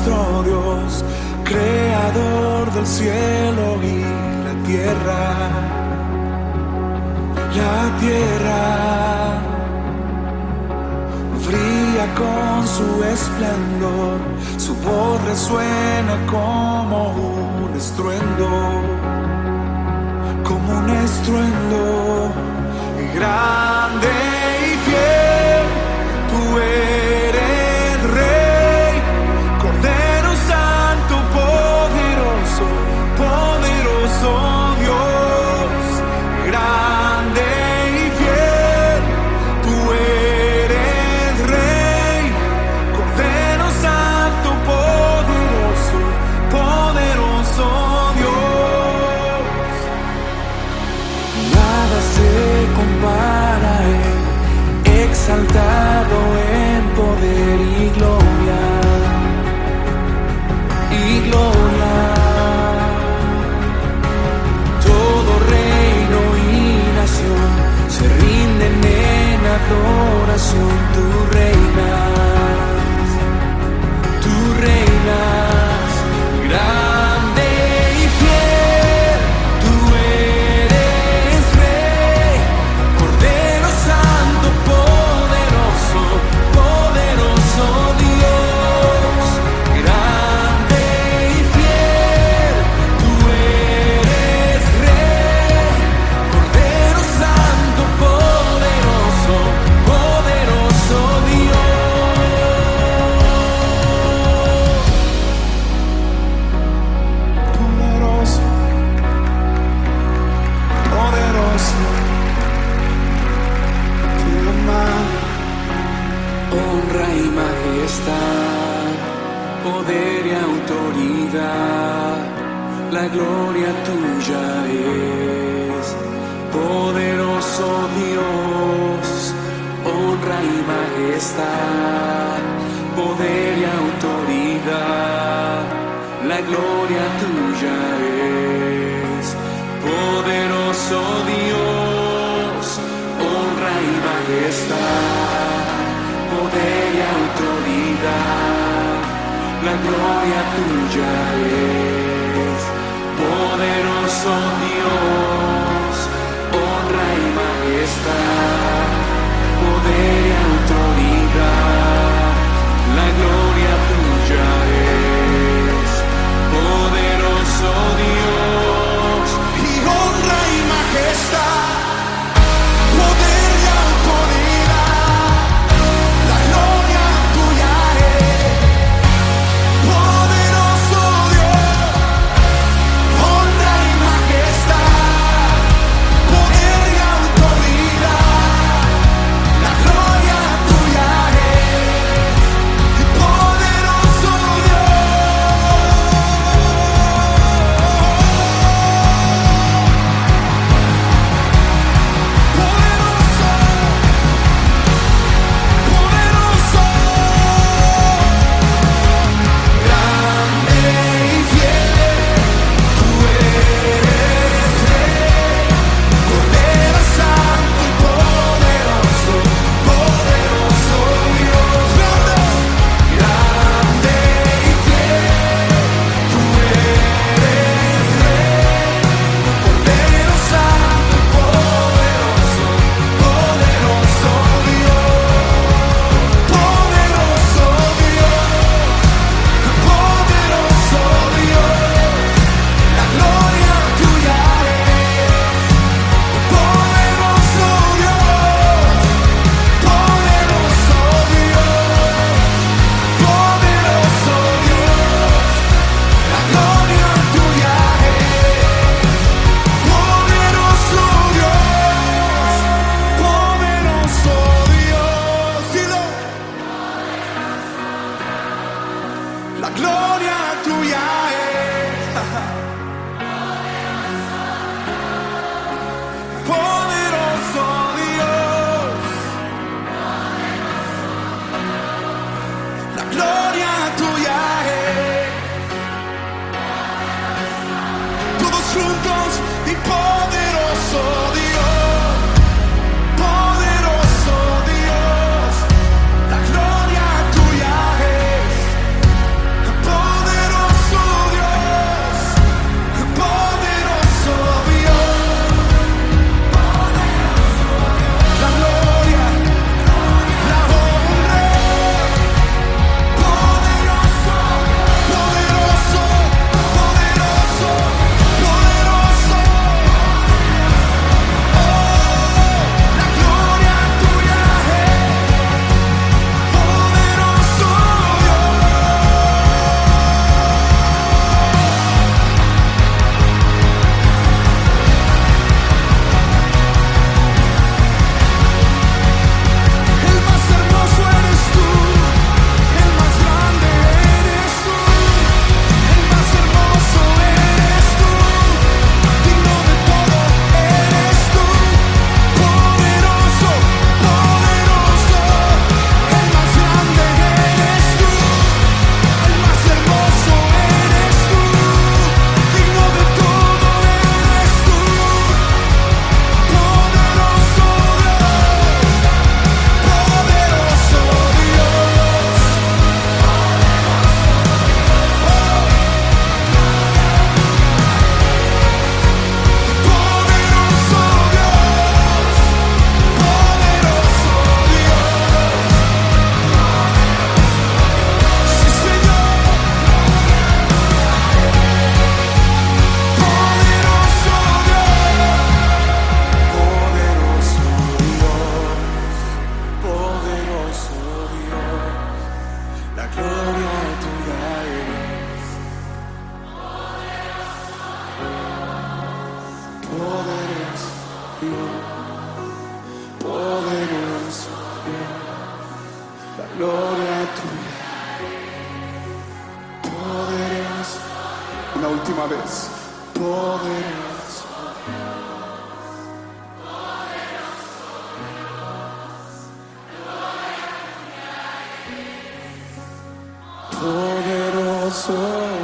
nuestro Dios, creador del cielo y la tierra. La tierra brilla con su esplendor, su voz resuena como un estruendo, como un estruendo. Y grande y fiel, tú eres Rey, Cordero Santo, poderoso, poderoso Dios. Grande y fiel, tú eres Rey, Cordero Santo, poderoso, poderoso Dios. Nada se compara a Él, exaltado en poder y gloria, y gloria. Todo reino y nación se rinden en adoración. Tú reinas, grande y fiel, tú eres Rey, Cordero Santo, poderoso, poderoso Dios. Grande y fiel, tú eres Rey, Cordero Santo, poderoso, poderoso Dios. Poderoso, poderoso, tu honra y majestad, poder y autoridad, la gloria tuya es. Poderoso Dios, honra y majestad, poder y autoridad, la gloria tuya es. Poderoso Dios, honra y majestad, poder y autoridad, la gloria tuya es. Poderoso Dios, honra y majestad, poder y autoridad, la gloria tuya es. Poderoso Dios, y honra y majestad, poder y autoridad, la gloria tuya es. Poderoso Dios, honra y majestad, Dios, poderoso Dios, la gloria tuya, poderoso. Una última vez, poderoso. Poderoso